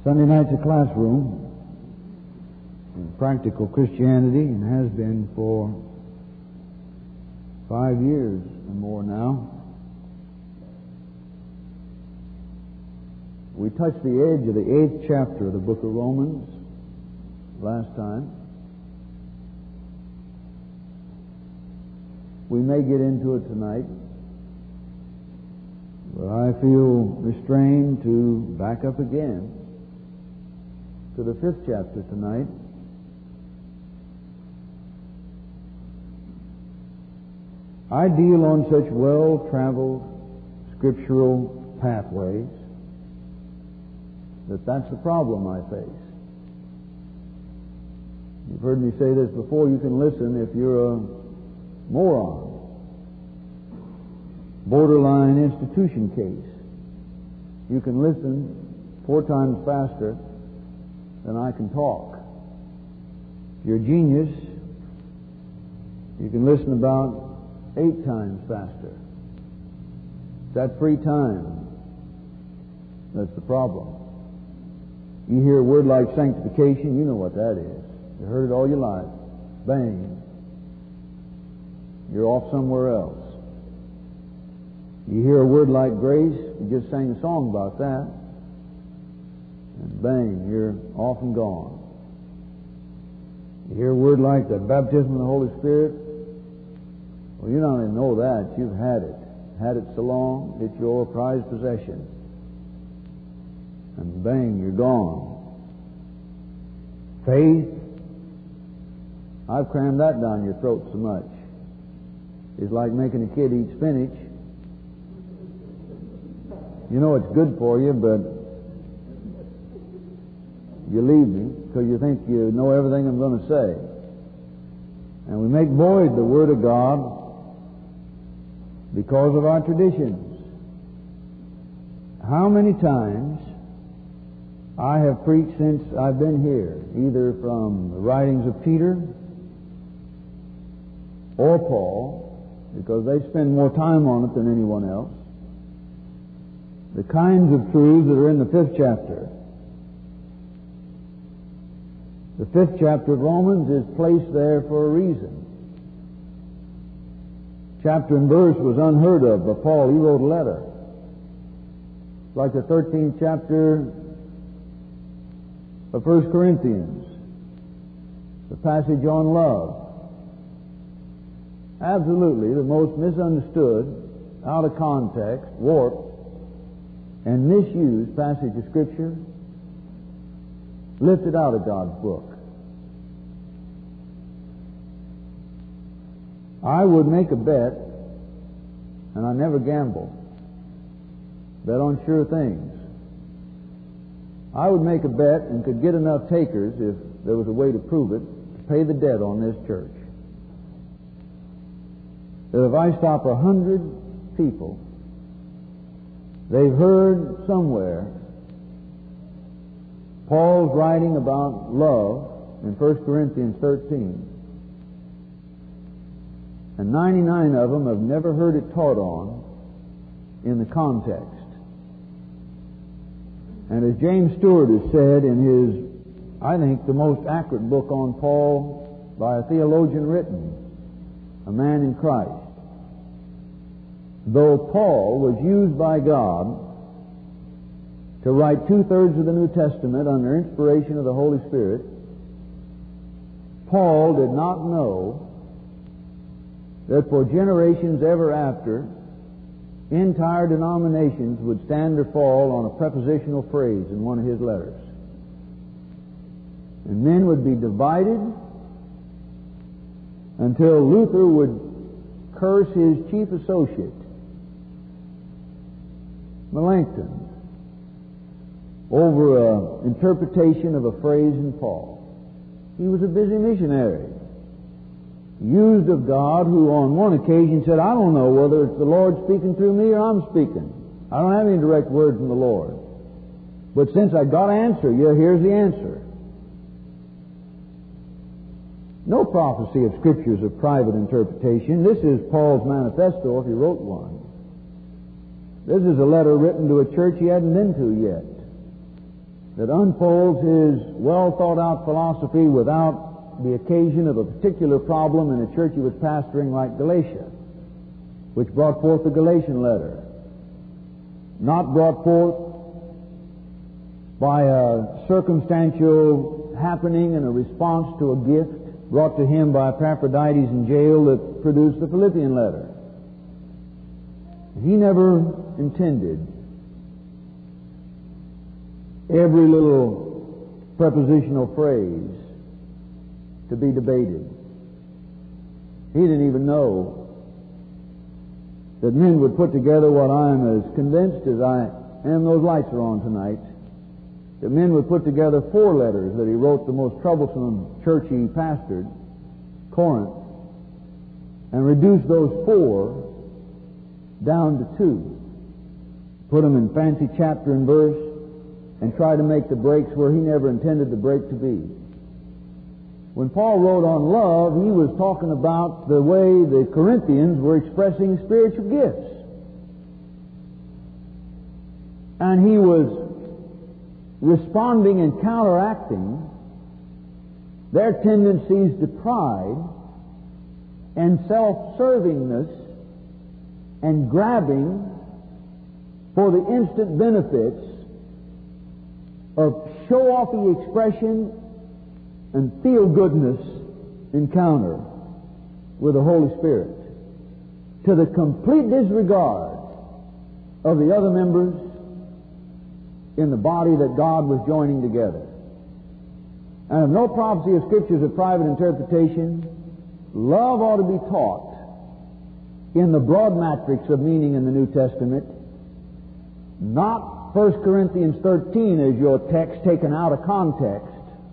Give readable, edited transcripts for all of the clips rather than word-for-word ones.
Sunday night's a classroom in practical Christianity and has been for 5 years and more now. We touched the edge of the 8th chapter of the book of Romans last time. We may get into it tonight, but I feel restrained to back up again to the 5th chapter tonight. I deal on such well-traveled scriptural pathways that's the problem I face. You've heard me say this before. You can listen if you're a moron. Borderline institution case. You can listen 4 times faster than I can talk. If you're a genius, you can listen about 8 times faster. It's that free time that's the problem. You hear a word like sanctification, you know what that is. You heard it all your life. Bang. You're off somewhere else. You hear a word like grace, you just sang a song about that, and bang, you're off and gone. You hear a word like the baptism of the Holy Spirit, well, you don't even know that. You've had it. Had it so long, it's your prized possession. And bang, you're gone. Faith, I've crammed that down your throat so much. It's like making a kid eat spinach. You know it's good for you, but you leave me because you think you know everything I'm going to say. And we make void the Word of God because of our traditions. How many times I have preached since I've been here, either from the writings of Peter or Paul, because they spend more time on it than anyone else, the kinds of truths that are in the 5th chapter. The 5th chapter of Romans is placed there for a reason. Chapter and verse was unheard of by Paul. He wrote a letter. Like the 13th chapter of 1 Corinthians, the passage on love. Absolutely the most misunderstood, out of context, warped, and misused passage of Scripture, lifted out of God's book. I would make a bet, and I never gamble, bet on sure things. I would make a bet and could get enough takers, if there was a way to prove it, to pay the debt on this church. That if I stop 100 people, they've heard somewhere Paul's writing about love in 1 Corinthians 13, and 99 of them have never heard it taught on in the context. And as James Stewart has said in his, I think, the most accurate book on Paul by a theologian written, A Man in Christ, though Paul was used by God to write 2/3 of the New Testament under inspiration of the Holy Spirit, Paul did not know that for generations ever after, entire denominations would stand or fall on a prepositional phrase in one of his letters. And men would be divided until Luther would curse his chief associate, Melanchthon, over an interpretation of a phrase in Paul. He was a busy missionary, used of God, who on one occasion said, I don't know whether it's the Lord speaking through me or I'm speaking. I don't have any direct word from the Lord. But since I got to answer you, here's the answer. No prophecy of Scripture is a private interpretation. This is Paul's manifesto if he wrote one. This is a letter written to a church he hadn't been to yet. that unfolds his well-thought-out philosophy without the occasion of a particular problem in a church he was pastoring like Galatia, which brought forth the Galatian letter. Not brought forth by a circumstantial happening and a response to a gift brought to him by Epaphroditus in jail that produced the Philippian letter. He never intended every little prepositional phrase to be debated. He didn't even know that men would put together what I'm as convinced as I am those lights are on tonight, that men would put together 4 letters that he wrote the most troublesome church he pastored, Corinth, and reduce those 4 down to 2. Put them in fancy chapter and verse and try to make the breaks where he never intended the break to be. When Paul wrote on love, he was talking about the way the Corinthians were expressing spiritual gifts. And he was responding and counteracting their tendencies to pride and self-servingness and grabbing for the instant benefits of show-offy expression and feel-goodness encounter with the Holy Spirit, to the complete disregard of the other members in the body that God was joining together. And if no prophecy of Scriptures of private interpretation, love ought to be taught in the broad matrix of meaning in the New Testament, not 1 Corinthians 13 as your text taken out of context,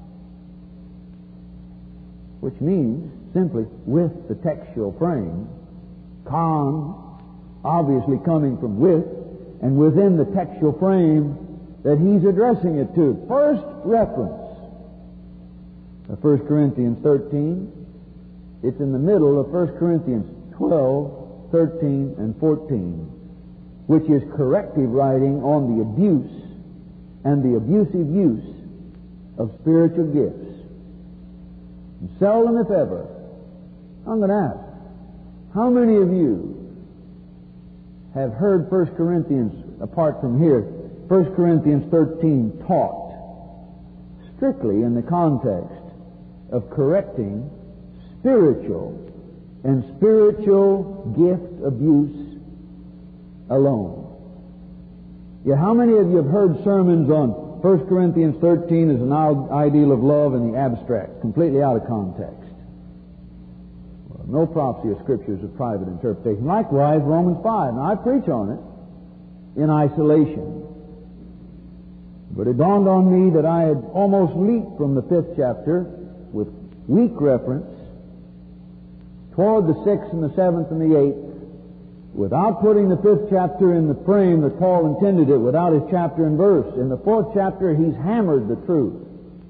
which means simply with the textual frame, con, obviously coming from with, and within the textual frame that he's addressing it to. First reference of 1 Corinthians 13, it's in the middle of 1 Corinthians 12, 13, and 14, which is corrective writing on the abuse and the abusive use of spiritual gifts. And seldom, if ever, I'm going to ask, how many of you have heard 1 Corinthians, apart from here, 1 Corinthians 13 taught strictly in the context of correcting spiritual and spiritual gift abuse alone? Yeah, how many of you have heard sermons on 1 Corinthians 13 as an ideal of love in the abstract, completely out of context? Well, no prophecy of Scriptures of private interpretation. Likewise, Romans 5. Now, I preach on it in isolation. But it dawned on me that I had almost leaped from the 5th chapter with weak reference toward the 6th and the 7th and the 8th without putting the 5th chapter in the frame that Paul intended it, without his chapter and verse. In the 4th chapter, he's hammered the truth.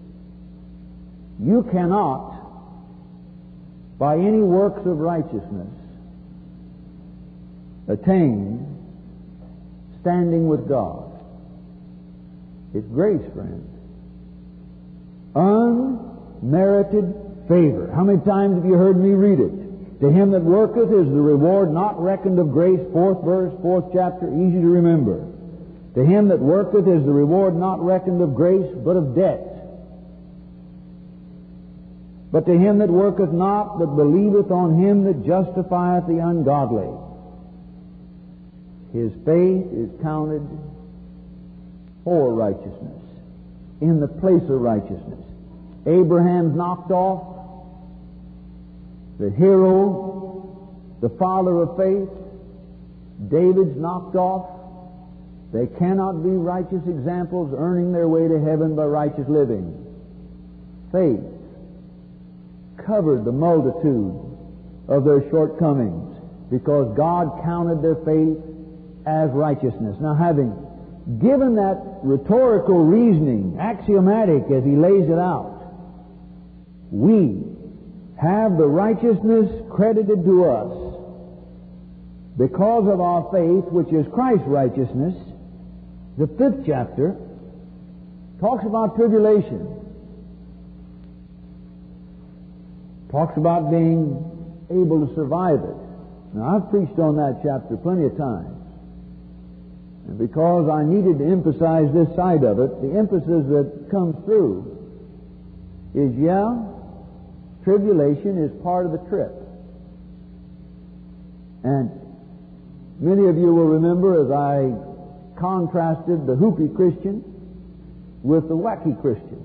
You cannot, by any works of righteousness, attain standing with God. It's grace, friend. Unmerited favor. How many times have you heard me read it? To him that worketh is the reward not reckoned of grace, 4th verse, 4th chapter, easy to remember. To him that worketh is the reward not reckoned of grace, but of debt. But to him that worketh not, but believeth on him that justifieth the ungodly, his faith is counted for righteousness, in the place of righteousness. Abraham's knocked off, the hero, the father of faith. David's knocked off. They cannot be righteous examples earning their way to heaven by righteous living. Faith covered the multitude of their shortcomings because God counted their faith as righteousness. Now, having given that rhetorical reasoning, axiomatic as he lays it out, we have the righteousness credited to us because of our faith, which is Christ's righteousness. The 5th chapter Talks about tribulation. Talks about being able to survive it. Now, I've preached on that chapter plenty of times. And because I needed to emphasize this side of it, the emphasis that comes through is, tribulation is part of the trip. And many of you will remember as I contrasted the hoopy Christian with the wacky Christian.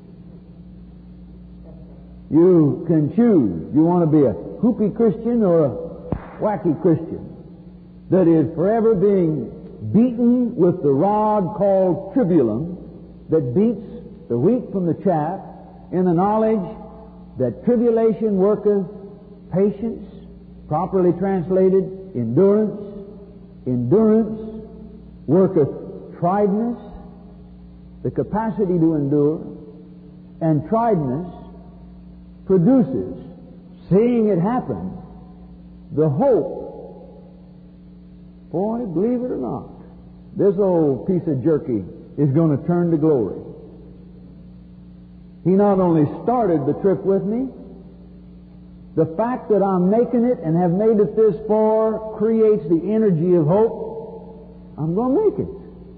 You can choose. You want to be a hoopy Christian or a wacky Christian that is forever being beaten with the rod called tribulum that beats the wheat from the chaff in the knowledge that tribulation worketh patience, properly translated, endurance. Endurance worketh triedness, the capacity to endure, and triedness produces, seeing it happen, the hope. Boy, believe it or not, this old piece of jerky is going to turn to glory. He not only started the trip with me, the fact that I'm making it and have made it this far creates the energy of hope. I'm going to make it.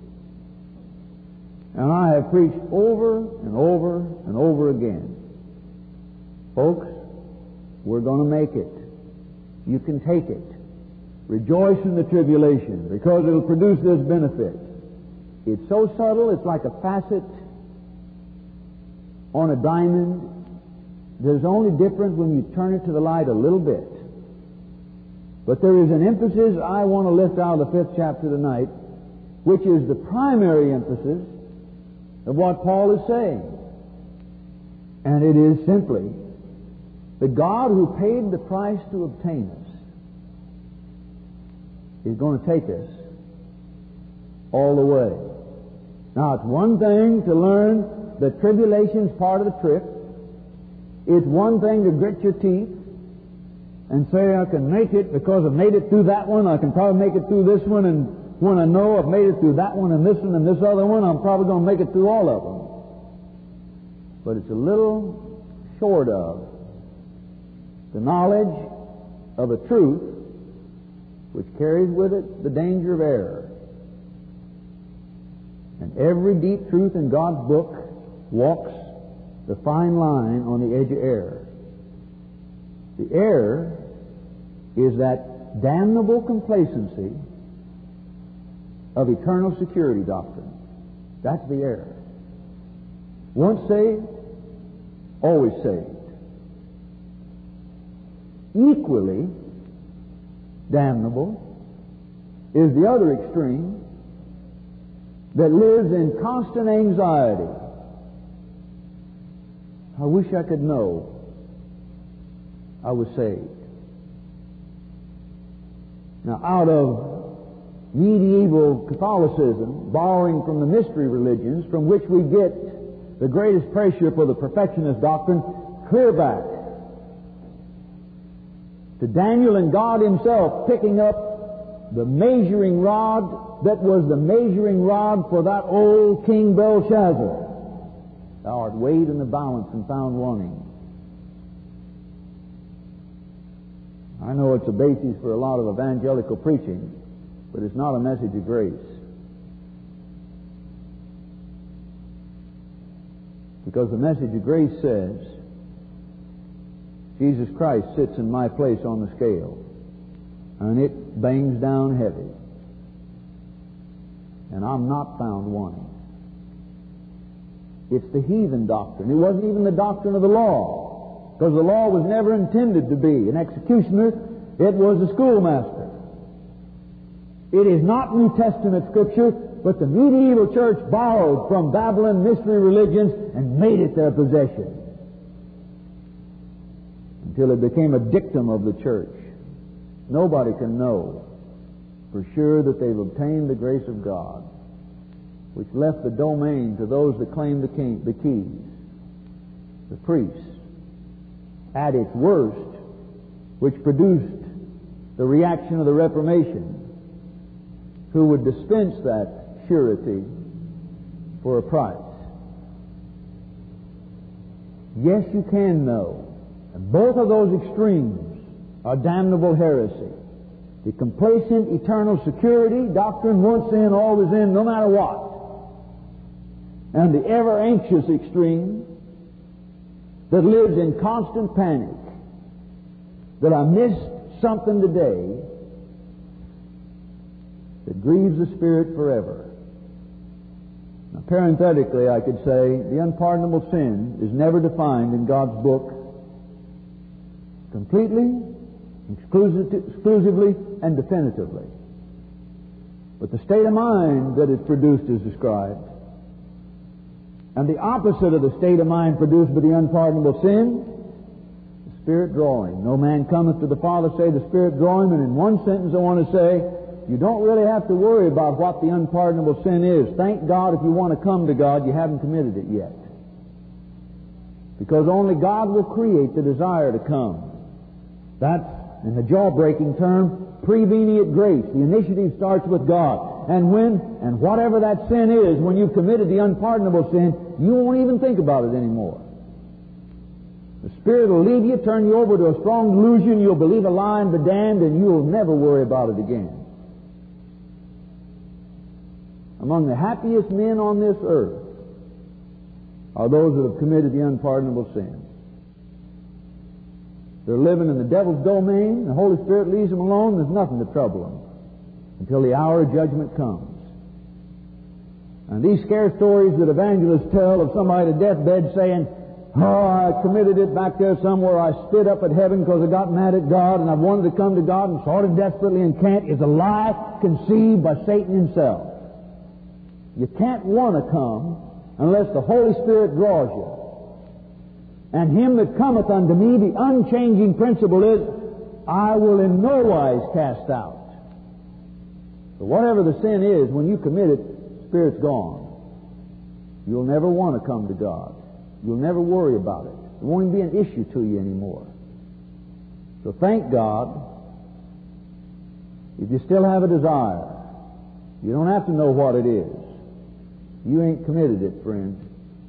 And I have preached over and over and over again. Folks, we're going to make it. You can take it. Rejoice in the tribulation because it'll produce this benefit. It's so subtle, it's like a facet on a diamond. There's only difference when you turn it to the light a little bit. But there is an emphasis I want to lift out of the 5th chapter tonight, which is the primary emphasis of what Paul is saying. And it is simply the God who paid the price to obtain us is going to take us all the way. Now, it's one thing to learn that tribulation's part of the trip. It's one thing to grit your teeth and say, I can make it because I've made it through that one. I can probably make it through this one. And when I know I've made it through that one and this other one, I'm probably going to make it through all of them. But it's a little short of the knowledge of a truth which carries with it the danger of error. And every deep truth in God's book walks the fine line on the edge of error. The error is that damnable complacency of eternal security doctrine. That's the error. Once saved, always saved. Equally damnable is the other extreme that lives in constant anxiety. I wish I could know I was saved. Now, out of medieval Catholicism, borrowing from the mystery religions, from which we get the greatest pressure for the perfectionist doctrine, clear back to Daniel and God Himself picking up the measuring rod that was the measuring rod for that old King Belshazzar. Thou art weighed in the balance and found wanting. I know it's a basis for a lot of evangelical preaching, but it's not a message of grace. Because the message of grace says, Jesus Christ sits in my place on the scale, and it bangs down heavy, and I'm not found wanting. It's the heathen doctrine. It wasn't even the doctrine of the law, because the law was never intended to be an executioner. It was a schoolmaster. It is not New Testament Scripture, but the medieval church borrowed from Babylon mystery religions and made it their possession until it became a dictum of the church. Nobody can know for sure that they've obtained the grace of God, which left the domain to those that claimed the keys, the priests, at its worst, which produced the reaction of the Reformation, who would dispense that surety for a price. Yes, you can know. And both of those extremes are damnable heresy. The complacent eternal security doctrine, once in, always in, no matter what. And the ever anxious extreme that lives in constant panic that I missed something today that grieves the Spirit forever. Now, parenthetically, I could say the unpardonable sin is never defined in God's book completely, exclusively, and definitively. But the state of mind that is produced is described. And the opposite of the state of mind produced by the unpardonable sin, the Spirit drawing. No man cometh to the Father, say the Spirit drawing. And in one sentence I want to say, you don't really have to worry about what the unpardonable sin is. Thank God if you want to come to God, you haven't committed it yet. Because only God will create the desire to come. That's, in the jaw-breaking term, prevenient grace. The initiative starts with God. And whatever that sin is, when you've committed the unpardonable sin, you won't even think about it anymore. The Spirit will leave you, turn you over to a strong delusion, you'll believe a lie and be damned, and you'll never worry about it again. Among the happiest men on this earth are those that have committed the unpardonable sin. They're living in the devil's domain, the Holy Spirit leaves them alone, there's nothing to trouble them until the hour of judgment comes. And these scare stories that evangelists tell of somebody at a deathbed saying, oh, I committed it back there somewhere, I spit up at heaven because I got mad at God and I wanted to come to God and sought Him desperately and can't, is a lie conceived by Satan himself. You can't want to come unless the Holy Spirit draws you. And him that cometh unto me, the unchanging principle is, I will in no wise cast out. So whatever the sin is, when you commit it, Spirit's gone. You'll never want to come to God. You'll never worry about it. It won't even be an issue to you anymore. So thank God, if you still have a desire, you don't have to know what it is. You ain't committed it, friend.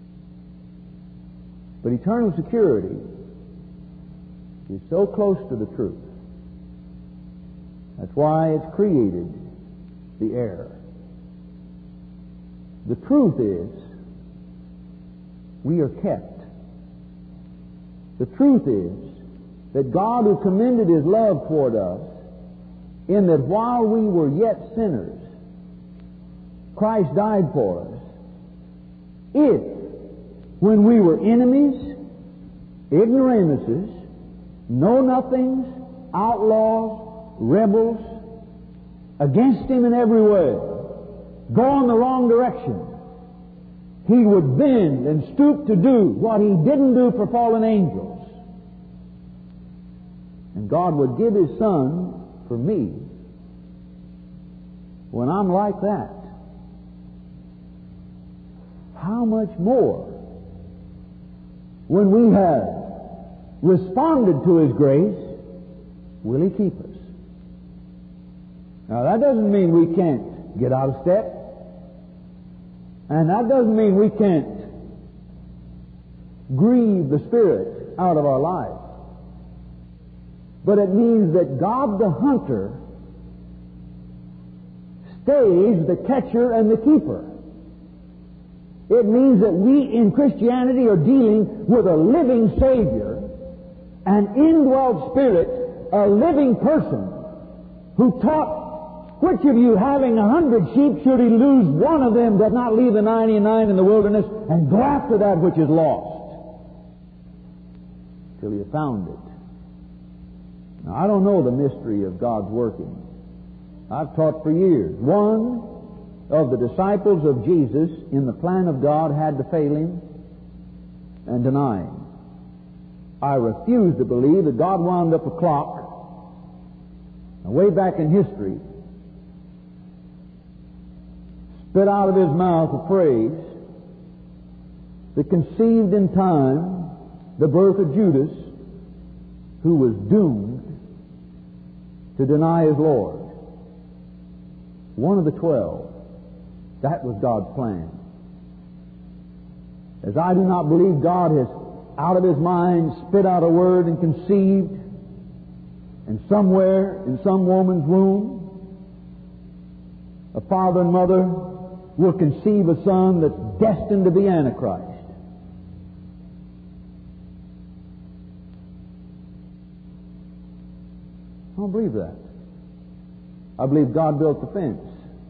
But eternal security is so close to the truth. That's why it's created the error. The truth is, we are kept. The truth is that God, who commended His love toward us, in that while we were yet sinners, Christ died for us. If, when we were enemies, ignoramuses, know-nothings, outlaws, rebels, against Him in every way, go in the wrong direction, He would bend and stoop to do what He didn't do for fallen angels. And God would give His Son for me when I'm like that. How much more when we have responded to His grace, will He keep us? Now that doesn't mean we can't get out of step. And that doesn't mean we can't grieve the Spirit out of our life. But it means that God the hunter stays the catcher and the keeper. It means that we in Christianity are dealing with a living Savior, an indwelt Spirit, a living person who taught, which of you having 100 sheep, should he lose one of them, does not leave the 99 in the wilderness and go after that which is lost till he have found it. Now, I don't know the mystery of God's working. I've taught for years. One of the disciples of Jesus in the plan of God had to fail Him and deny Him. I refuse to believe that God wound up a clock way back in history, spit out of His mouth a phrase that conceived in time the birth of Judas, who was doomed to deny his Lord. One of the 12. That was God's plan. As I do not believe God has out of his mind spit out a word and conceived, and somewhere in some woman's womb, a father and mother will conceive a son that's destined to be Antichrist. I don't believe that. I believe God built the fence.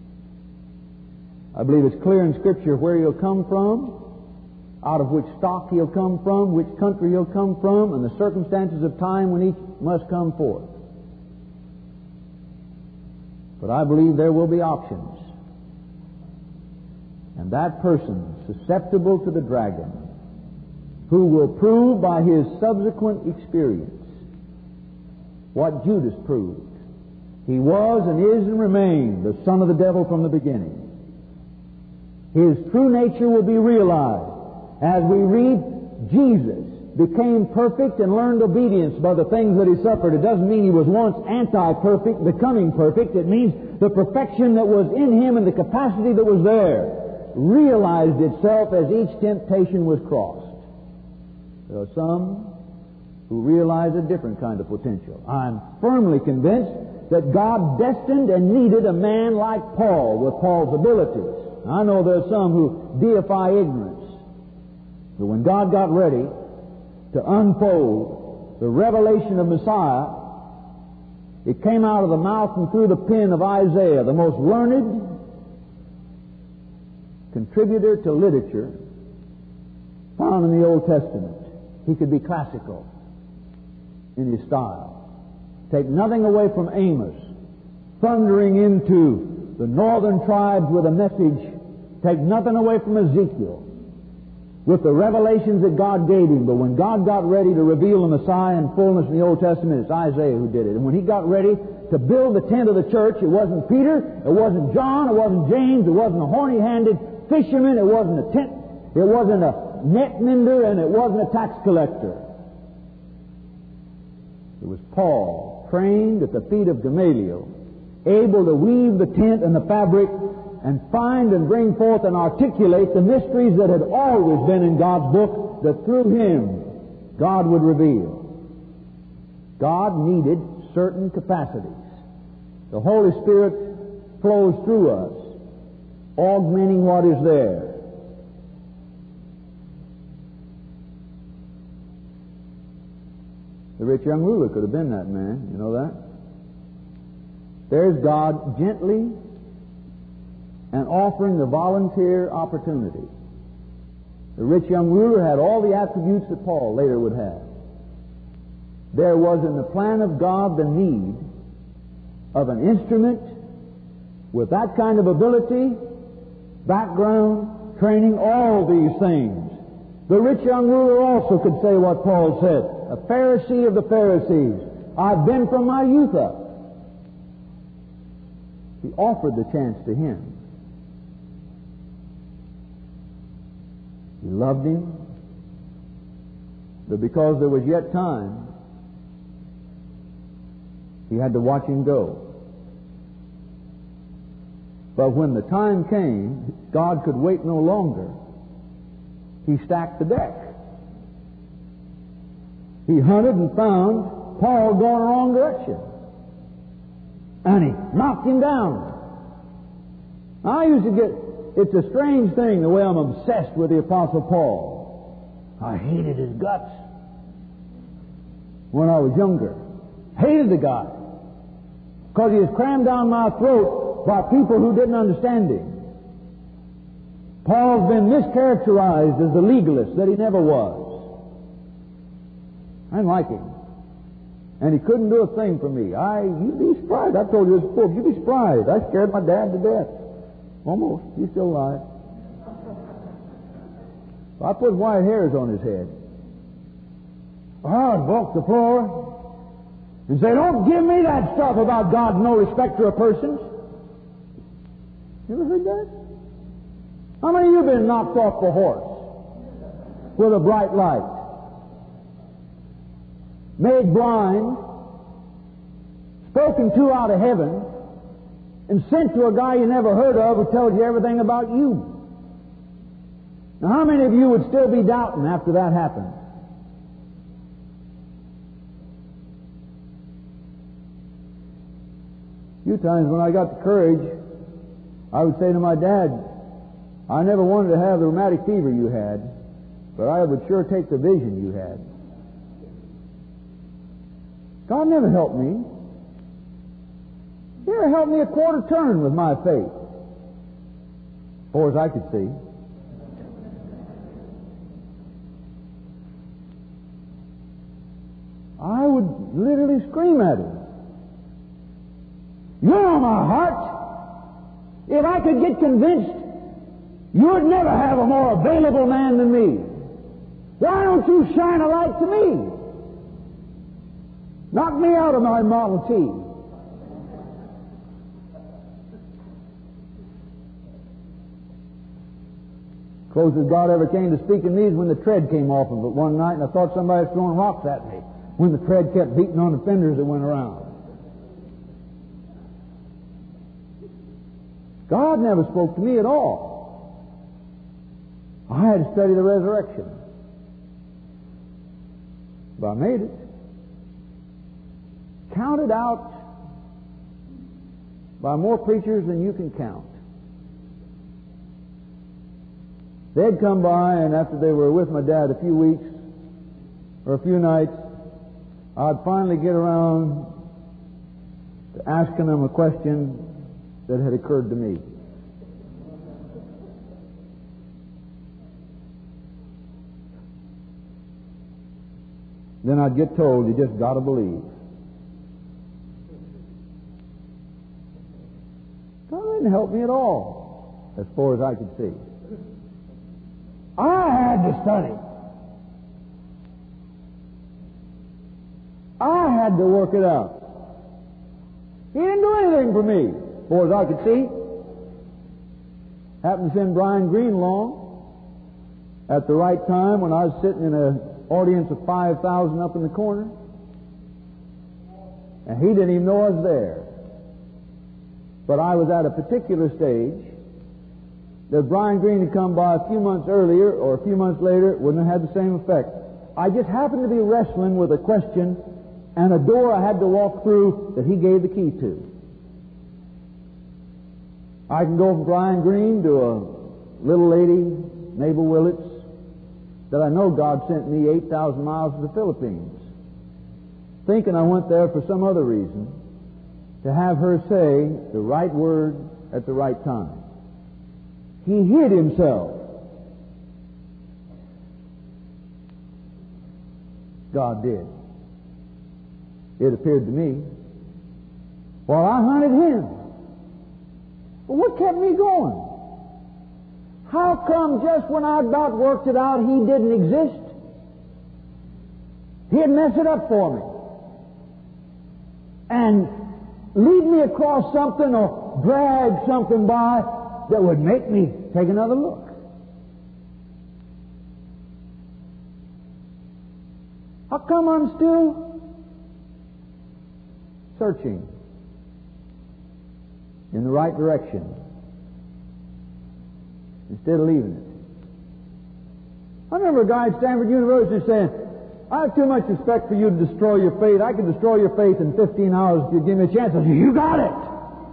I believe it's clear in Scripture where he'll come from, out of which stock he'll come from, which country he'll come from, and the circumstances of time when each must come forth. But I believe there will be options. And that person susceptible to the dragon, who will prove by his subsequent experience what Judas proved. He was and is and remained the son of the devil from the beginning. His true nature will be realized as we read Jesus became perfect and learned obedience by the things that he suffered. It doesn't mean he was once anti-perfect, becoming perfect. It means the perfection that was in him and the capacity that was there realized itself as each temptation was crossed. There are some who realize a different kind of potential. I'm firmly convinced that God destined and needed a man like Paul with Paul's abilities. I know there are some who deify ignorance. But when God got ready to unfold the revelation of Messiah, it came out of the mouth and through the pen of Isaiah, the most learned contributor to literature found in the Old Testament. He could be classical in his style. Take nothing away from Amos, thundering into the northern tribes with a message. Take nothing away from Ezekiel with the revelations that God gave him. But when God got ready to reveal the Messiah in fullness in the Old Testament, it's Isaiah who did it. And when he got ready to build the tent of the church, it wasn't Peter, it wasn't John, it wasn't James, it wasn't a horny-handed fisherman, it wasn't a tent, it wasn't a net mender, and it wasn't a tax collector. It was Paul, trained at the feet of Gamaliel, able to weave the tent and the fabric and find and bring forth and articulate the mysteries that had always been in God's book, that through him God would reveal. God needed certain capacities. The Holy Spirit flows through us, augmenting what is there. The rich young ruler could have been that man, you know that? There's God gently and offering the volunteer opportunity. The rich young ruler had all the attributes that Paul later would have. There was in the plan of God the need of an instrument with that kind of ability, background, training, all these things. The rich young ruler also could say what Paul said, a Pharisee of the Pharisees. I've been from my youth up. He offered the chance to him. He loved him, but because there was yet time, he had to watch him go. But when the time came, God could wait no longer. He stacked the deck. He hunted and found Paul going the wrong direction. And he knocked him down. I used to get, it's a strange thing the way I'm obsessed with the Apostle Paul. I hated his guts when I was younger. Hated the guy. Because he was crammed down my throat by people who didn't understand him. Paul's been mischaracterized as the legalist that he never was. I didn't like him. And he couldn't do a thing for me. You'd be surprised. I told you this before. You'd be surprised. I scared my dad to death. Almost. He's still alive. I put white hairs on his head. I'd walk the floor and say, don't give me that stuff about God, no respecter of persons. You ever heard that? How many of you have been knocked off the horse with a bright light? Made blind, spoken to out of heaven, and sent to a guy you never heard of who tells you everything about you. Now, how many of you would still be doubting after that happened? few times when I got the courage, I would say to my dad, I never wanted to have the rheumatic fever you had, but I would sure take the vision you had. God never helped me. He never helped me a quarter turn with my faith, as far as I could see. I would literally scream at him. You know my heart. If I could get convinced you'd never have a more available man than me, why don't you shine a light to me? Knock me out of my Model T. Closest God ever came to speak to me is when the tread came off of it one night, and I thought somebody was throwing rocks at me when the tread kept beating on the fenders that went around. God never spoke to me at all. I had to study the resurrection. But I made it. Counted out by more preachers than you can count. They'd come by, and after they were with my dad a few weeks or a few nights, I'd finally get around to asking them a question that had occurred to me. Then I'd get told, you just got to believe. God didn't help me at all, as far as I could see. I had to study. I had to work it out. He didn't do anything for me, as far as I could see. Happened to send Brian Green along at the right time when I was sitting in an audience of 5,000 up in the corner. And he didn't even know I was there. But I was at a particular stage that Brian Green had come by a few months earlier or a few months later, wouldn't have had the same effect. I just happened to be wrestling with a question and a door I had to walk through that he gave the key to. I can go from Brian Green to a little lady, Mabel Willits, that I know God sent me 8,000 miles to the Philippines, thinking I went there for some other reason, to have her say the right word at the right time. He hid himself. God did. It appeared to me. While I hunted him. But what kept me going? How come just when I about worked it out, he didn't exist? He'd mess it up for me. And lead me across something or drag something by that would make me take another look. How come I'm still searching in the right direction instead of leaving it? I remember a guy at Stanford University saying, I have too much respect for you to destroy your faith. I could destroy your faith in 15 hours if you give me a chance. I said, you got it.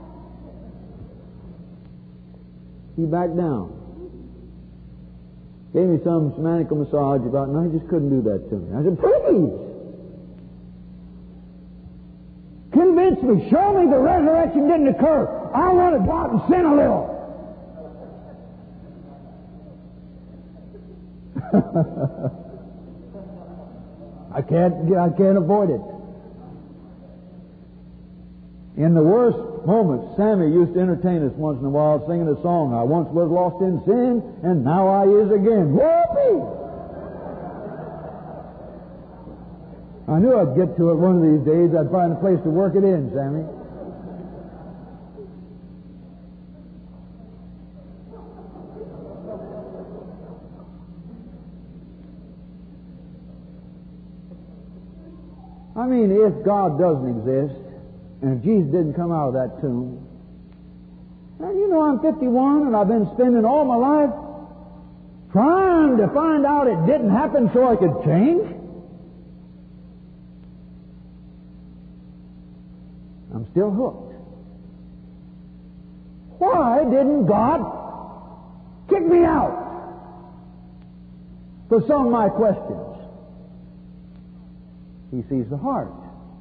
He backed down. Gave me some semantical massage about, and I just couldn't do that to me. I said, please. Convince me. Show me the resurrection didn't occur. I want to go out and sin a little. I can't avoid it. In the worst moments, Sammy used to entertain us once in a while singing a song, I once was lost in sin, and now I is again. Whoopee! I knew I'd get to it one of these days. I'd find a place to work it in, Sammy. I mean, if God doesn't exist, and if Jesus didn't come out of that tomb, and you know I'm 51 and I've been spending all my life trying to find out it didn't happen so I could change. I'm still hooked. didn't God kick me out for some of my questions? He sees the heart.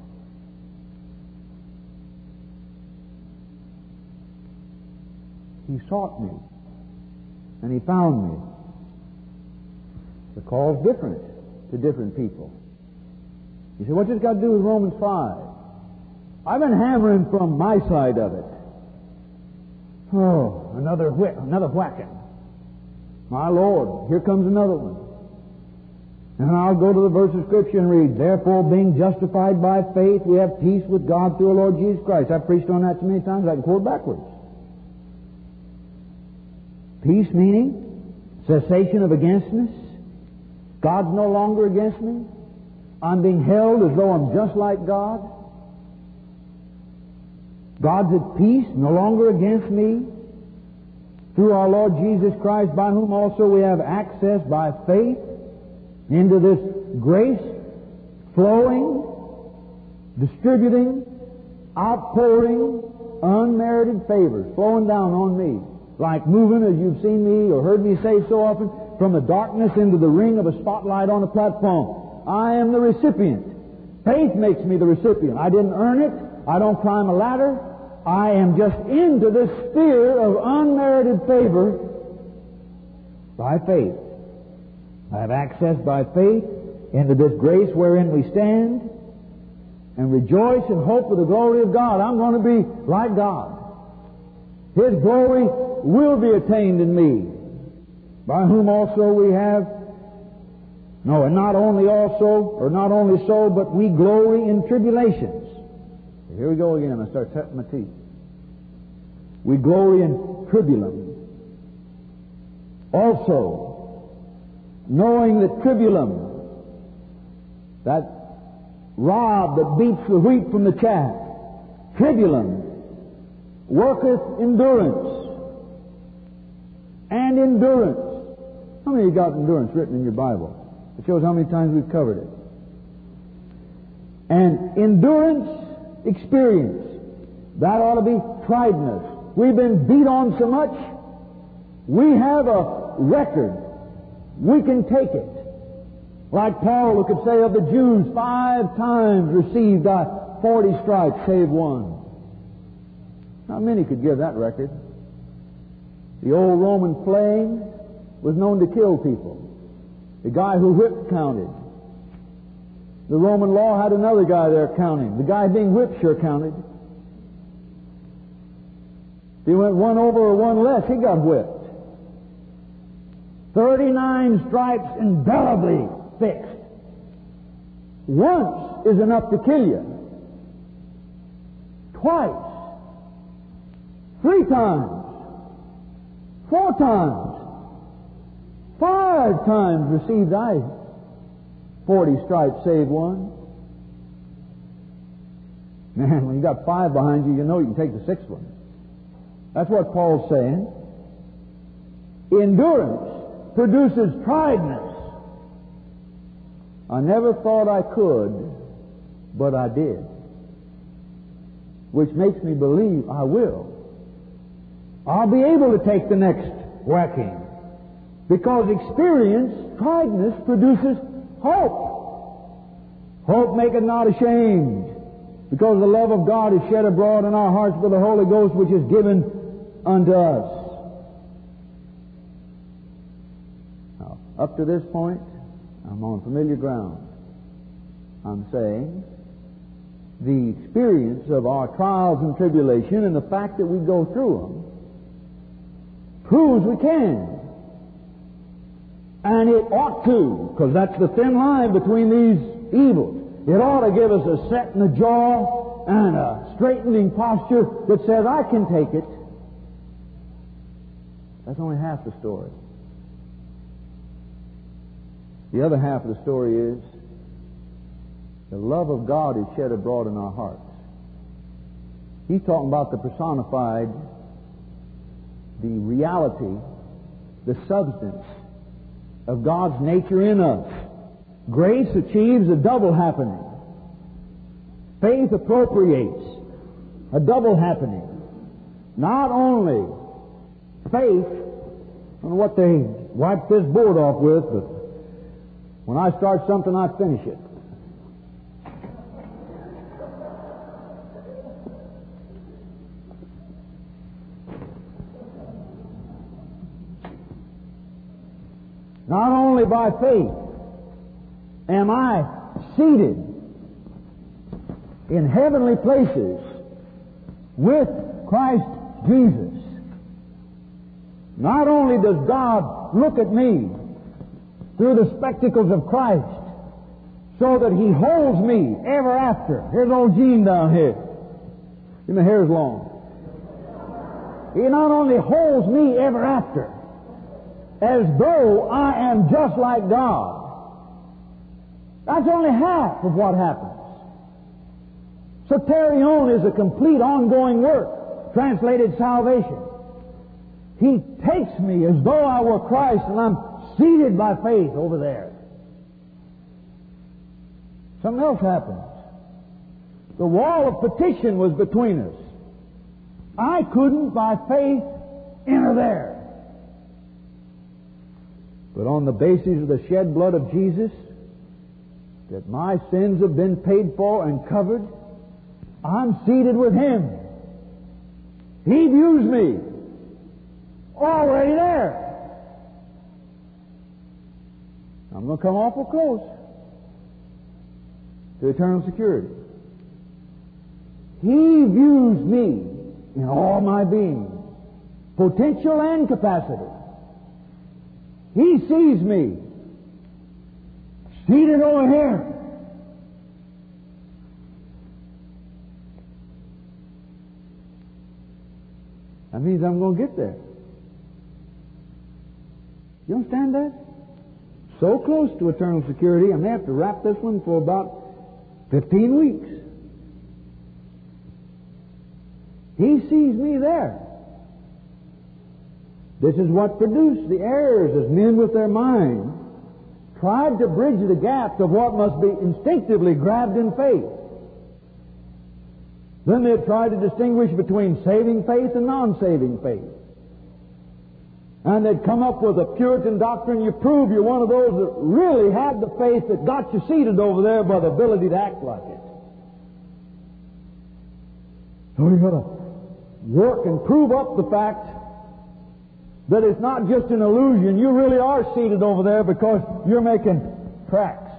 He sought me, and He found me. The call's different to different people. You say, what's this got to do with Romans 5? I've been hammering from my side of it. Oh, another whacking. My Lord, here comes another one. And I'll go to the verse of Scripture and read, therefore, being justified by faith, we have peace with God through our Lord Jesus Christ. I've preached on that so many times I can quote backwards. Peace meaning cessation of againstness. God's no longer against me. I'm being held as though I'm just like God. God's at peace, no longer against me. Through our Lord Jesus Christ, by whom also we have access by faith into this grace, flowing, distributing, outpouring, unmerited favors, flowing down on me. Like moving, as you've seen me or heard me say so often, from the darkness into the ring of a spotlight on a platform. I am the recipient. Faith makes me the recipient. I didn't earn it. I don't climb a ladder. I am just into this sphere of unmerited favor by faith. I have access by faith into this grace wherein we stand and rejoice and hope for the glory of God. I'm going to be like God. His glory will be attained in me, by whom also we have, and not only so, but we glory in tribulations. Here we go again. I start setting my teeth. We glory in tribulum. Also, knowing that tribulum, that rod that beats the wheat from the chaff, tribulum, worketh endurance. And endurance. How many of you got endurance written in your Bible? It shows how many times we've covered it. And endurance, experience. That ought to be triedness. We've been beat on so much, we have a record. We can take it. Like Paul, who could say of the Jews, 5 times received 40 stripes, save one. Not many could give that record. The old Roman flame was known to kill people. The guy who whipped counted. The Roman law had another guy there counting. The guy being whipped sure counted. If he went one over or one less, he got whipped. 39 stripes indelibly fixed. Once is enough to kill you. Twice. 3 times. 4 times. 5 times received I 40 stripes, save one. Man, when you got 5 behind you, you know you can take the 6th one. That's what Paul's saying. Endurance produces triedness. I never thought I could, but I did. Which makes me believe I will. I'll be able to take the next whacking. Because experience, triedness, produces hope. Hope maketh not ashamed. Because the love of God is shed abroad in our hearts by the Holy Ghost, which is given unto us. Now, up to this point, I'm on familiar ground. I'm saying the experience of our trials and tribulation and the fact that we go through them proves we can. And it ought to, because that's the thin line between these evils. It ought to give us a set in the jaw and a straightening posture that says, I can take it. That's only half the story. The other half of the story is the love of God is shed abroad in our hearts. He's talking about the personified, the reality, the substance of God's nature in us. Grace achieves a double happening. Faith appropriates a double happening. Not only faith, I don't know what they wipe this board off with, but when I start something, I finish it. Not only by faith am I seated in heavenly places with Christ Jesus. Not only does God look at me through the spectacles of Christ so that He holds me ever after. Here's old Gene down here. My hair's long. He not only holds me ever after, as though I am just like God. That's only half of what happens. Soterion is a complete ongoing work, translated salvation. He takes me as though I were Christ and I'm seated by faith over there. Something else happens. The wall of petition was between us. I couldn't, by faith, enter there. But on the basis of the shed blood of Jesus, that my sins have been paid for and covered, I'm seated with Him. He views me already there. I'm going to come awful close to eternal security. He views me in all my being, potential and capacity. He sees me seated over here. That means I'm going to get there. You understand that? So close to eternal security, I may have to wrap this one for about 15 weeks. He sees me there. This is what produced the errors as men with their mind tried to bridge the gaps of what must be instinctively grabbed in faith. Then they tried to distinguish between saving faith and non-saving faith. And they'd come up with a Puritan doctrine. You prove you're one of those that really had the faith that got you seated over there by the ability to act like it. So you've got to work and prove up the fact that it's not just an illusion. You really are seated over there because you're making tracks.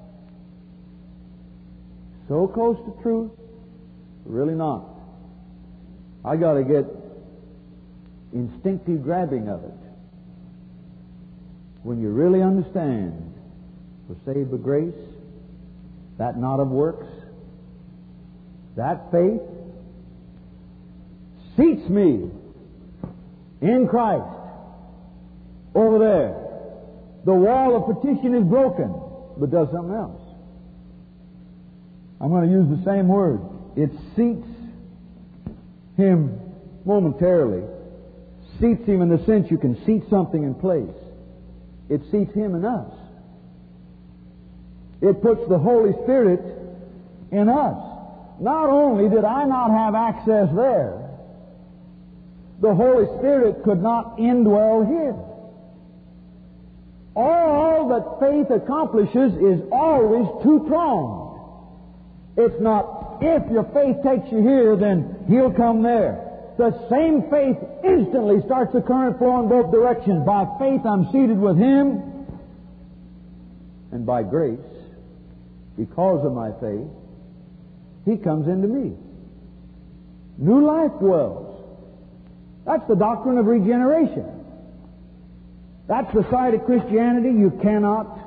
So close to truth, really not. I got to get instinctive grabbing of it. When you really understand, we're saved by grace, that not of works, that faith seats me in Christ over there. The wall of petition is broken, but does something else. I'm going to use the same word. It seats Him momentarily. Seats Him in the sense you can seat something in place. It seats Him in us. It puts the Holy Spirit in us. Not only did I not have access there, the Holy Spirit could not indwell here. All that faith accomplishes is always two-pronged. It's not, if your faith takes you here, then He'll come there. The same faith instantly starts the current flow in both directions. By faith, I'm seated with Him. And by grace, because of my faith, He comes into me. New life dwells. That's the doctrine of regeneration. That's the side of Christianity you cannot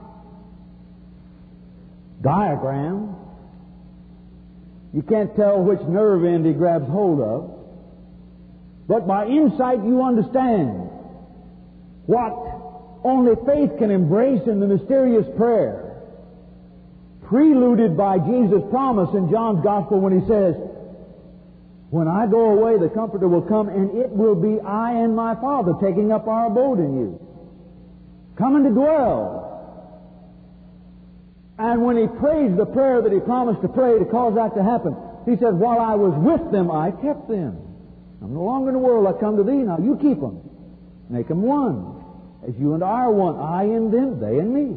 diagram. You can't tell which nerve end He grabs hold of. But by insight you understand what only faith can embrace in the mysterious prayer, preluded by Jesus' promise in John's Gospel when He says, when I go away, the Comforter will come, and it will be I and my Father taking up our abode in you, coming to dwell. And when He prays the prayer that He promised to pray to cause that to happen, He says, while I was with them, I kept them. I'm no longer in the world, I come to thee, now you keep them. Make them one. As you and I are one. I in them, they in me.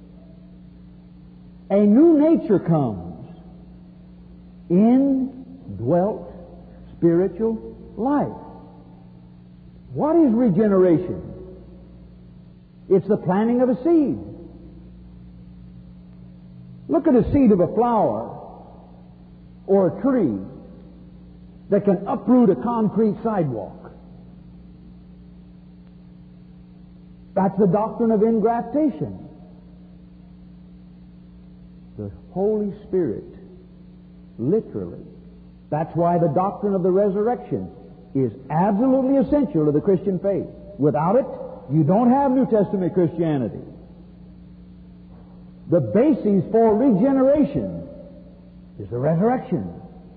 A new nature comes. Indwelt spiritual life. What is regeneration? It's the planting of a seed. Look at a seed of a flower or a tree that can uproot a concrete sidewalk. That's the doctrine of ingraftation. The Holy Spirit, literally. That's why the doctrine of the resurrection is absolutely essential to the Christian faith. Without it, you don't have New Testament Christianity. The basis for regeneration is the resurrection.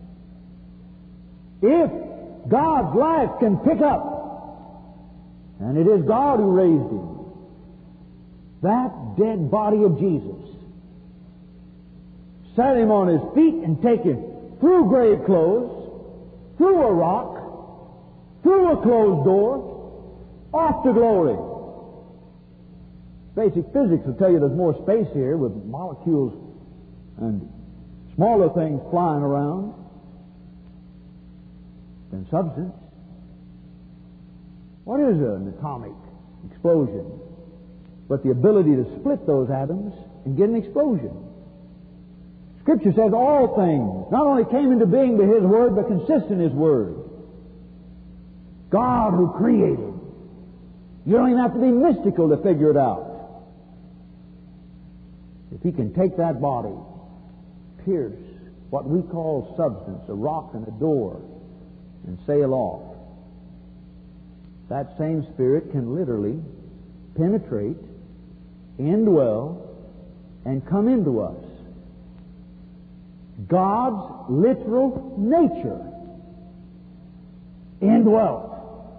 If God's life can pick up, and it is God who raised Him, that dead body of Jesus, set Him on His feet and take Him through grave clothes, through a rock, through a closed door, off to glory. Basic physics will tell you there's more space here with molecules and smaller things flying around than substance. What is an atomic explosion but the ability to split those atoms and get an explosion? Scripture says all things not only came into being by His Word, but consist in His Word. God who created. You don't even have to be mystical to figure it out. If He can take that body, pierce what we call substance, a rock and a door, and sail off, that same Spirit can literally penetrate, indwell, and come into us. God's literal nature indwelt.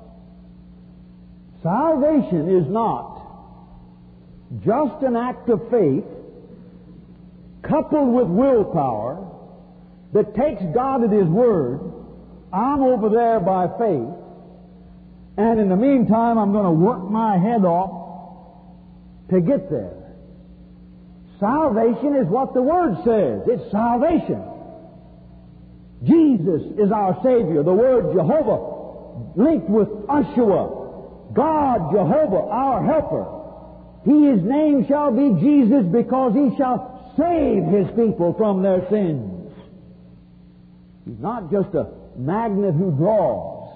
Salvation is not just an act of faith coupled with willpower that takes God at His Word. I'm over there by faith, and in the meantime I'm going to work my head off to get there. Salvation is what the Word says. It's salvation. Jesus is our Savior. The word Jehovah linked with Yeshua. God, Jehovah, our helper. His name shall be Jesus, because He shall save His people from their sins. He's not just a magnet who draws.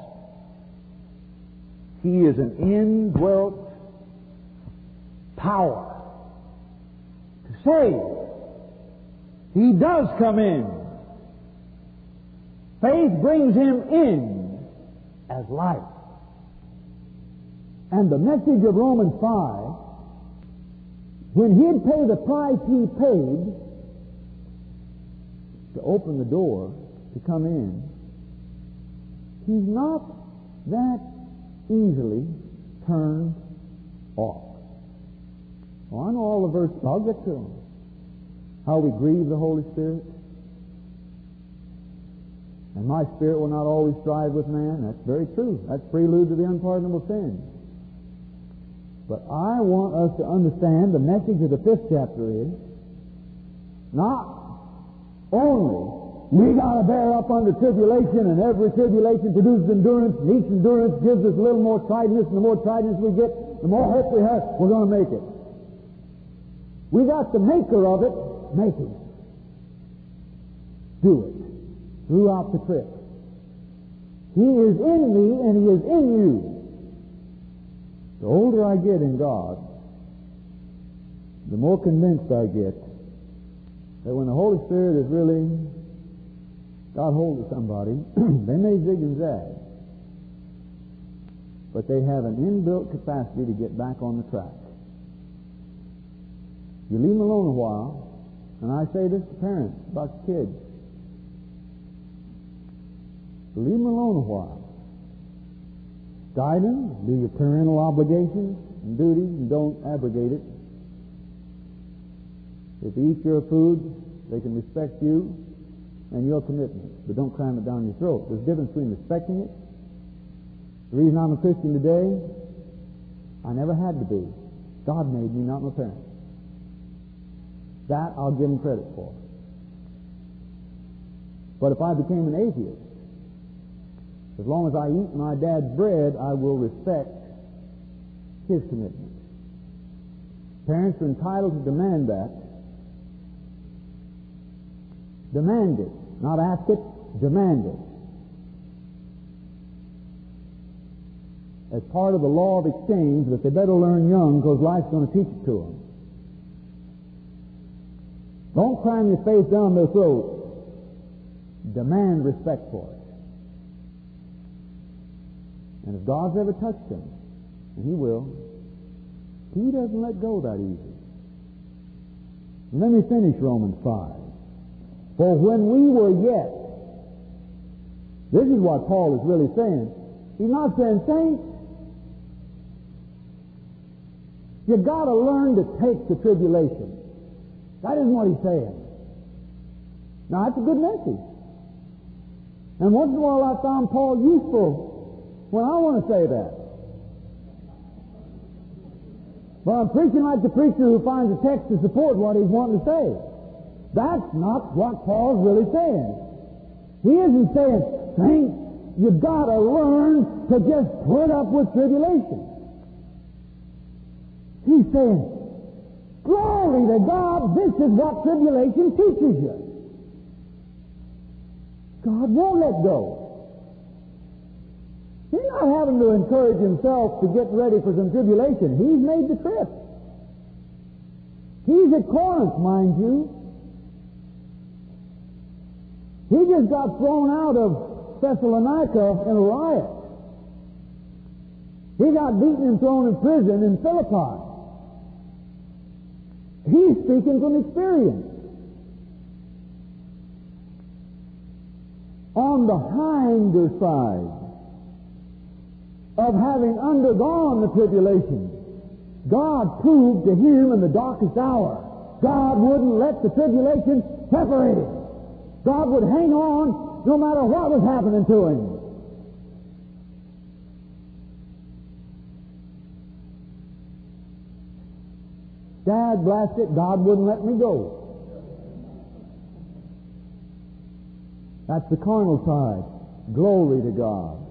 He is an indwelt power to save. He does come in. Faith brings Him in as life. And the message of Romans 5, when He'd pay the price He paid to open the door to come in, He's not that easily turned off. Well, I know all the verses. I'll get to them. How we grieve the Holy Spirit. And my spirit will not always strive with man. That's very true. That's prelude to the unpardonable sin. But I want us to understand the message of the 5th chapter is not only we got to bear up under tribulation, and every tribulation produces endurance, and each endurance gives us a little more tidiness, and the more tidiness we get, the more hope we have, we're going to make it. We got the maker of it making it. Do it throughout the trip. He is in me and He is in you. The older I get in God, the more convinced I get that when the Holy Spirit is really got hold of somebody, they may zig and zag, but they have an inbuilt capacity to get back on the track. You leave them alone a while, and I say this to parents about your kids. Leave them alone a while. Guide them, do your parental obligations and duties, and don't abrogate it. If they eat your food, they can respect you and your commitment, but don't cram it down your throat. There's a difference between respecting it. The reason I'm a Christian today I never had to be. God made me, not my parents. That I'll give them credit for. But if I became an atheist, as long as I eat my dad's bread, I will respect his commitment. Parents are entitled to demand that. Demand it. Not ask it, demand it. As part of the law of exchange, that they better learn young because life's going to teach it to them. Don't cram your face down their throat. Demand respect for it. And if God's ever touched them, and He will, He doesn't let go that easy. And let me finish Romans 5. For when we were yet, this is what Paul is really saying. He's not saying, saints, you got to learn to take the tribulation. That isn't what he's saying. Now, that's a good message. And once in a while I found Paul useful when I want to say that. But I'm preaching like the preacher who finds a text to support what he's wanting to say. That's not what Paul's really saying. He isn't saying, saints, you've got to learn to just put up with tribulation. He's saying, glory to God, this is what tribulation teaches you. God won't let go. He's not having to encourage himself to get ready for some tribulation. He's made the trip. He's at Corinth, mind you. He just got thrown out of Thessalonica in a riot. He got beaten and thrown in prison in Philippi. He's speaking from experience. On the hinder side of having undergone the tribulation, God proved to him in the darkest hour, God wouldn't let the tribulation separate him. God would hang on no matter what was happening to him. Dad, blast it, God wouldn't let me go. That's the carnal side. Glory to God.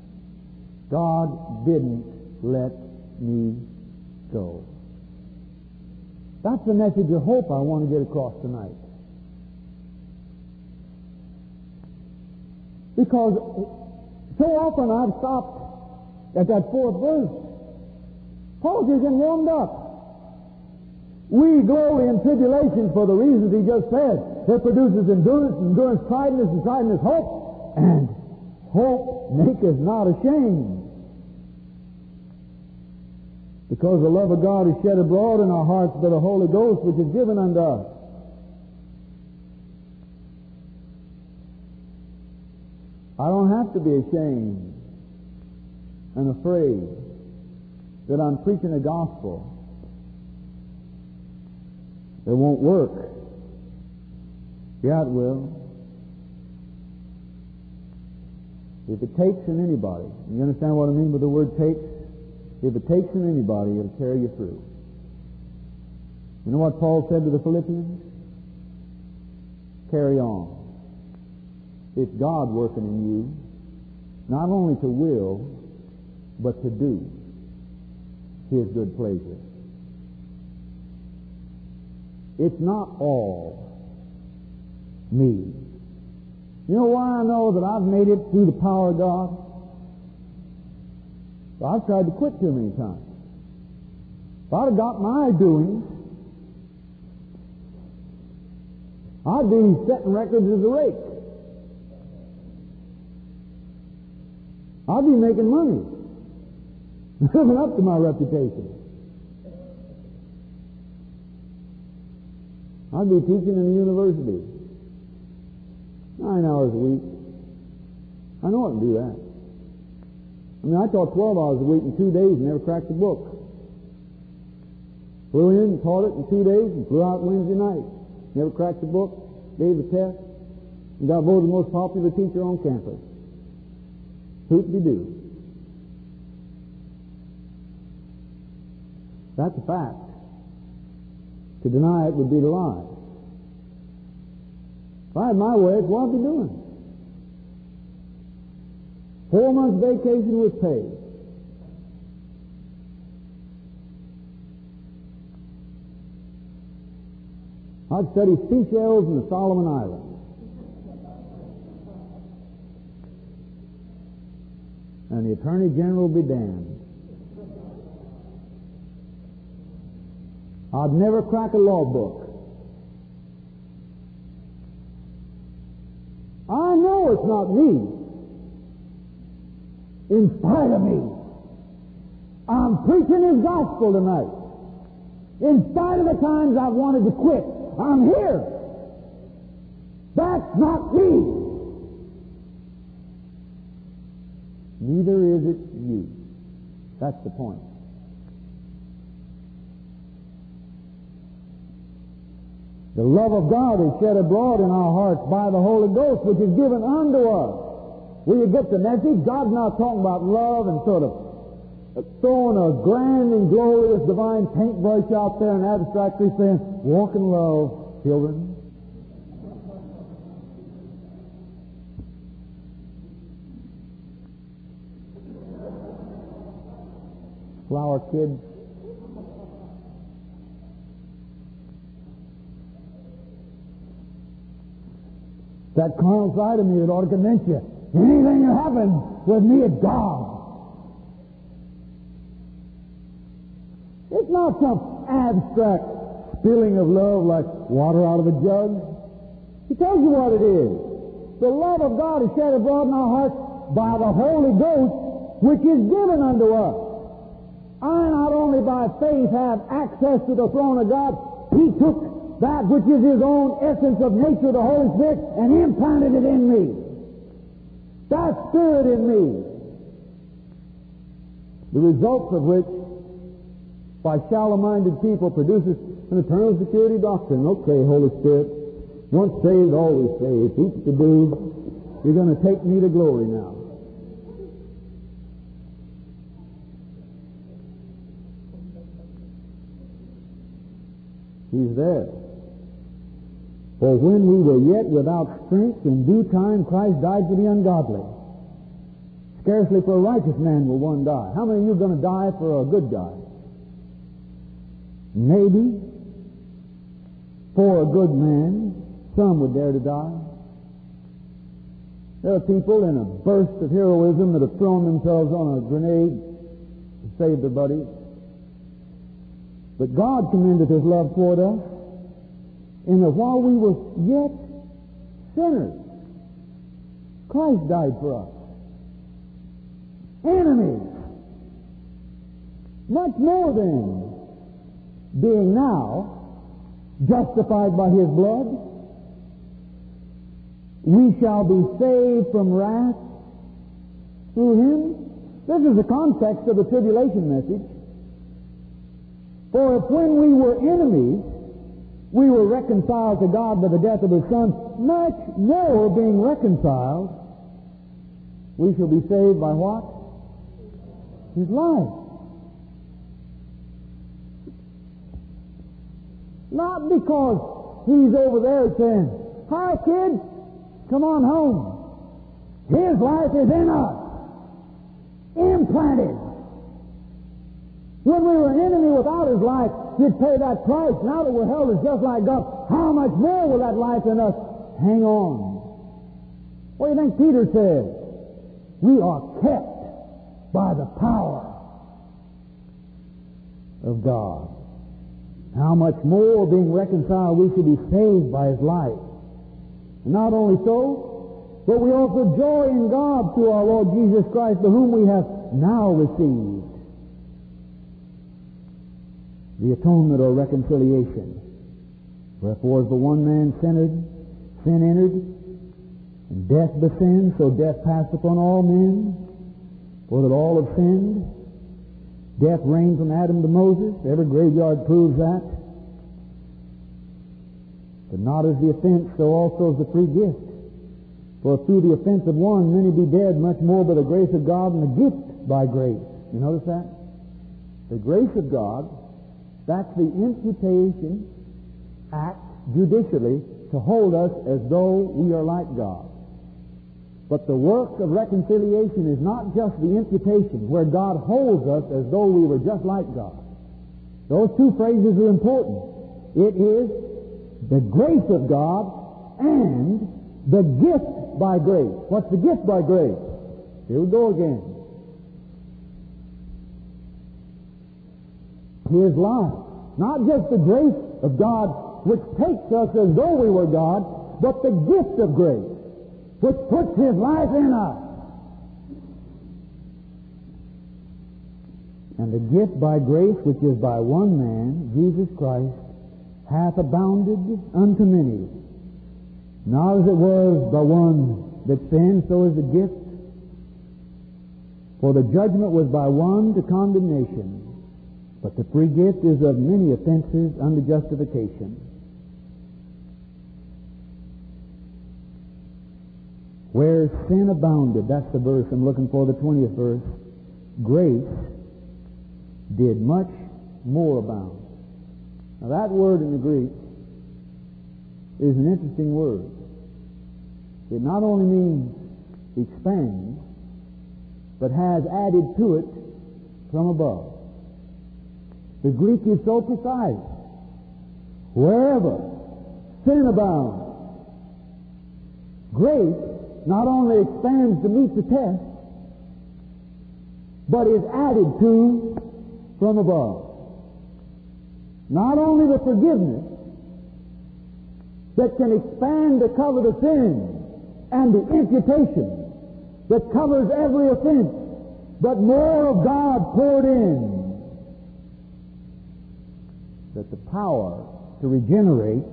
God didn't let me go. That's the message of hope I want to get across tonight. Because so often I've stopped at that fourth verse. Paul's just getting warmed up. We glory in tribulations for the reasons he just said. It produces endurance, endurance kindness, and kindness hope. And hope maketh not ashamed. Because the love of God is shed abroad in our hearts by the Holy Ghost, which is given unto us. I don't have to be ashamed and afraid that I'm preaching a gospel that won't work. Yeah, it will. If it takes in anybody, you understand what I mean by the word takes? If it takes in anybody, it'll carry you through. You know what Paul said to the Philippians? Carry on. It's God working in you, not only to will, but to do His good pleasure. It's not all me. You know why I know that I've made it through the power of God? Well, I've tried to quit too many times. If I'd have got my doings, I'd be setting records as a rake. I'd be making money, living up to my reputation. I'd be teaching in a university 9 hours a week. I know I can do that. I mean, I taught 12 hours a week in 2 days and never cracked a book. Flew in and taught it in 2 days and flew out Wednesday night. Never cracked a book, gave a test, and got voted the most popular teacher on campus. Hoop-de-doo. That's a fact. To deny it would be to lie. If I had my way, it's what I'd be doing. 4 months vacation with pay. I'd study seashells in the Solomon Islands. And the Attorney General would be damned. I'd never crack a law book. I know it's not me. In spite of me. I'm preaching His gospel tonight. In spite of the times I've wanted to quit, I'm here. That's not me. Neither is it you. That's the point. The love of God is shed abroad in our hearts by the Holy Ghost, which is given unto us. Will you get the message? God's not talking about love and sort of throwing a grand and glorious divine paintbrush out there and abstractly saying, walk in love, children. Flower kids. That carnal side of me that ought to convince you. Anything that happens with me is God. It's not some abstract spilling of love like water out of a jug. He tells you what it is. The love of God is shed abroad in our hearts by the Holy Ghost, which is given unto us. I not only by faith have access to the throne of God, He took that which is His own essence of nature, the Holy Spirit, and implanted it in me. That Spirit in me. The results of which, by shallow-minded people, produces an eternal security doctrine. Okay, Holy Spirit, once saved, always saved. Heap to do. You're going to take me to glory now. He's there. For when we were yet without strength, in due time Christ died for the ungodly. Scarcely for a righteous man will one die. How many of you are going to die for a good guy? Maybe. For a good man, some would dare to die. There are people in a burst of heroism that have thrown themselves on a grenade to save their buddies. But God commended His love toward us, in that while we were yet sinners, Christ died for us. Enemies. Much more than being now justified by His blood, we shall be saved from wrath through Him. This is the context of the tribulation message. For if when we were enemies, we were reconciled to God by the death of His Son, much more being reconciled, we shall be saved by what? His life. Not because He's over there saying, hi kids, come on home. His life is in us. Implanted. When we were an enemy without His life, He'd pay that price. Now that we're held as just like God, how much more will that life in us hang on? What do you think Peter said? We are kept by the power of God. How much more, being reconciled, we should be saved by His life. And not only so, but we also joy in God through our Lord Jesus Christ, to whom we have now received the atonement or reconciliation. Wherefore, as the one man sin entered, and death by sin, so death passed upon all men, for that all have sinned. Death reigned from Adam to Moses. Every graveyard proves that. But not as the offense, so also as the free gift. For through the offense of one, many be dead, much more by the grace of God and the gift by grace. You notice that? The grace of God That's the imputation act judicially to hold us as though we are like God. But the work of reconciliation is not just the imputation, where God holds us as though we were just like God. Those two phrases are important. It is the grace of God and the gift by grace. What's the gift by grace? Here we go again. His life. Not just the grace of God which takes us as though we were God, but the gift of grace which puts His life in us. And the gift by grace which is by one man, Jesus Christ, hath abounded unto many. Not as it was by one that sinned, so is the gift. For the judgment was by one to condemnation, but the free gift is of many offenses unto justification. Where sin abounded, that's the verse I'm looking for, the 20th verse, grace did much more abound. Now that word in the Greek is an interesting word. It not only means expand, but has added to it from above. The Greek is so precise. Wherever sin abounds, grace not only expands to meet the test, but is added to from above. Not only the forgiveness that can expand to cover the sin and the imputation that covers every offense, but more of God poured in, that the power to regenerate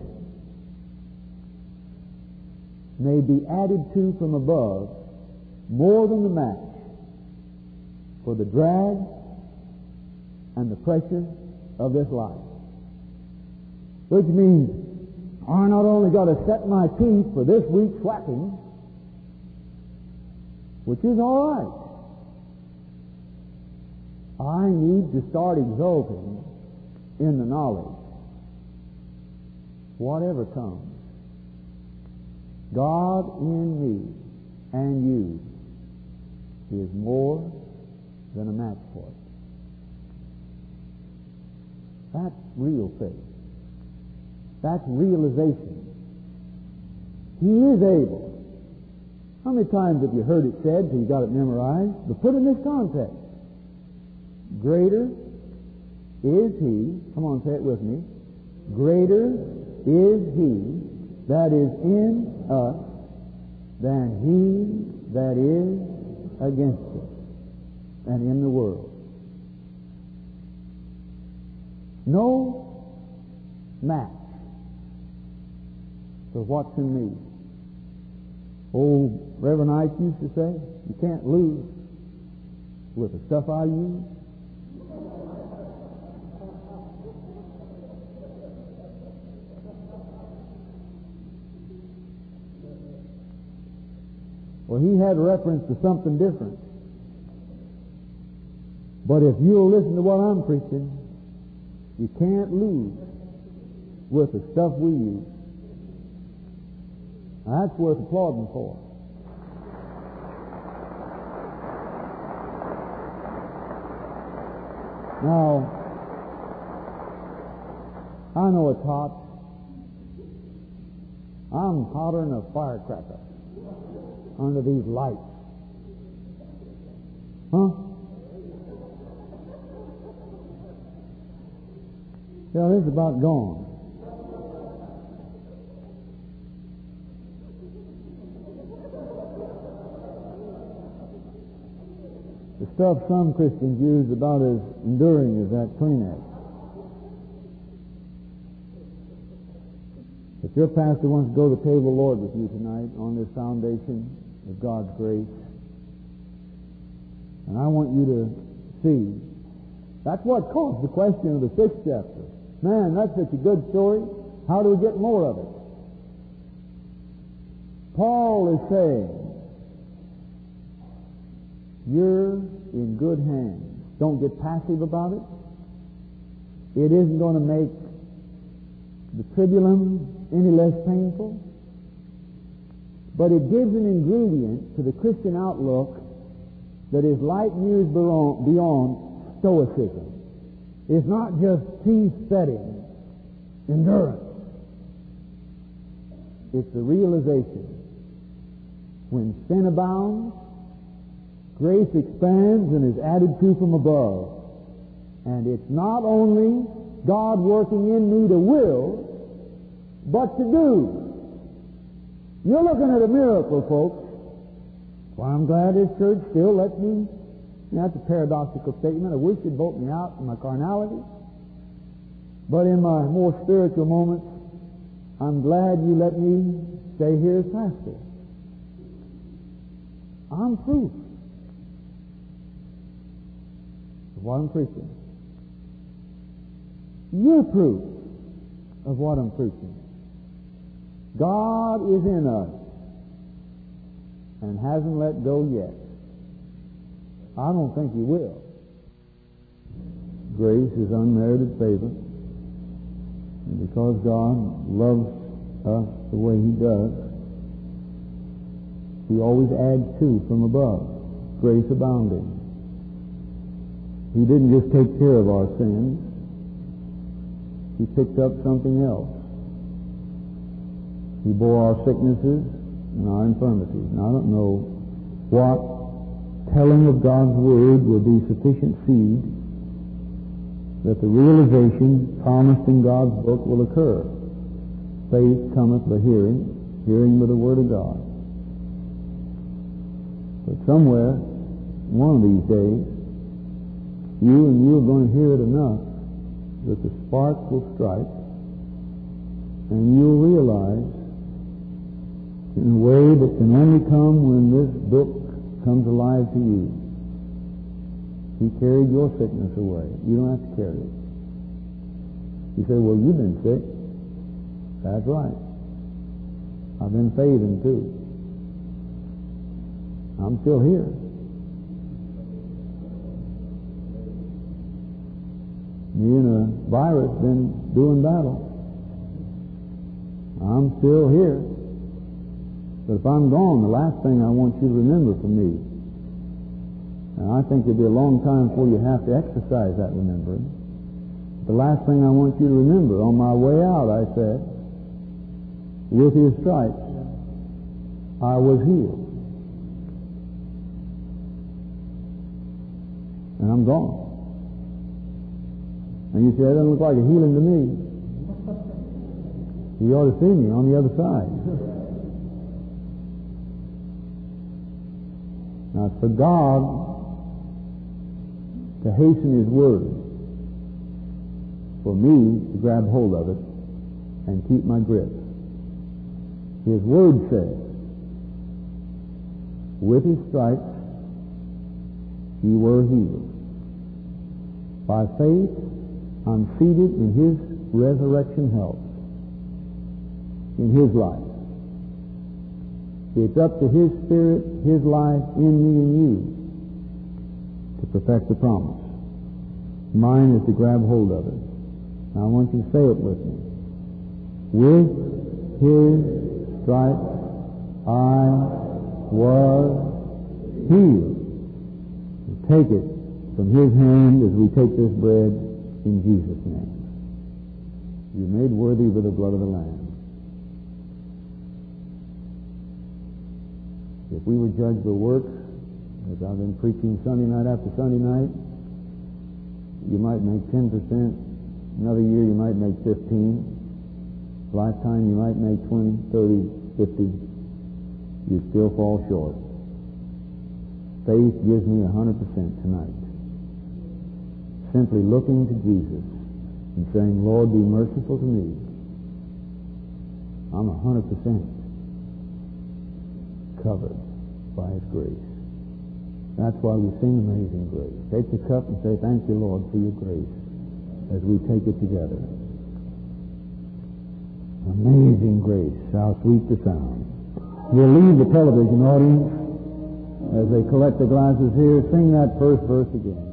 may be added to from above more than the match for the drag and the pressure of this life. Which means I not only got to set my teeth for this week's whacking, which is all right, I need to start exulting in the knowledge, whatever comes, God in me and you is more than a match for it. That's real faith. That's realization. He is able. How many times have you heard it said till you got it memorized? But put in this context. Greater is He, come on, say it with me. Greater is He that is in us than he that is against us and in the world. No match for what's in me. Old Reverend Ike used to say, you can't lose with the stuff I use. Well, he had reference to something different. But if you'll listen to what I'm preaching, you can't lose with the stuff we use. Now, that's worth applauding for. Now, I know it's hot. I'm hotter than a firecracker under these lights. Huh? Yeah, this is about gone. The stuff some Christians use is about as enduring as that Kleenex. If your pastor wants to go to the table of the Lord with you tonight on this foundation of God's grace, and I want you to see, that's what caused the question of the 6th chapter. Man, that's such a good story. How do we get more of it? Paul is saying, you're in good hands. Don't get passive about it. It isn't going to make the tribulum any less painful, but it gives an ingredient to the Christian outlook that is light years beyond stoicism. It's not just teeth-setting endurance. It's the realization when sin abounds, grace expands and is added to from above. And it's not only God working in me to will, but to do. You're looking at a miracle, folks. Well, I'm glad this church still lets me. That's a paradoxical statement. I wish you'd vote me out for my carnality. But in my more spiritual moments, I'm glad you let me stay here as pastor. I'm proof of what I'm preaching. You're proof of what I'm preaching. God is in us and hasn't let go yet. I don't think He will. Grace is unmerited favor. And because God loves us the way He does, He always adds to from above, grace abounding. He didn't just take care of our sins. He picked up something else. He bore our sicknesses and our infirmities. Now, I don't know what telling of God's Word will be sufficient seed that the realization promised in God's book will occur. Faith cometh by hearing, hearing by the Word of God. But somewhere, one of these days, you are going to hear it enough that the spark will strike, and you'll realize in a way that can only come when this book comes alive to you. He carried your sickness away. You don't have to carry it. You say, well, you've been sick. That's right. I've been fading too. I'm still here. Me and a virus been doing battle. I'm still here. But if I'm gone, the last thing I want you to remember from me, and I think it'll be a long time before you have to exercise that remembering, the last thing I want you to remember, on my way out, I said, with His stripes, I was healed. And I'm gone. And you say, that doesn't look like a healing to me. You ought to see me on the other side. Now, it's for God to hasten His Word, for me to grab hold of it and keep my grip. His Word says, with His stripes ye were healed. By faith, I'm seated in His resurrection health, in His life. It's up to His Spirit, His life in me and you to perfect the promise. Mine is to grab hold of it. Now I want you to say it with me. With His stripes I was healed. We take it from His hand as we take this bread in Jesus' name. You're made worthy with the blood of the Lamb. If we were judged by works, as I've been preaching Sunday night after Sunday night, you might make 10%. Another year you might make 15. Lifetime you might make 20, 30, 50. You still fall short. Faith gives me 100% tonight. Simply looking to Jesus and saying, Lord, be merciful to me. I'm 100% covered by His grace. That's why we sing Amazing Grace. Take the cup and say, thank you, Lord, for your grace as we take it together. Amazing grace, how sweet the sound. We'll leave the television audience as they collect the glasses here. Sing that first verse again.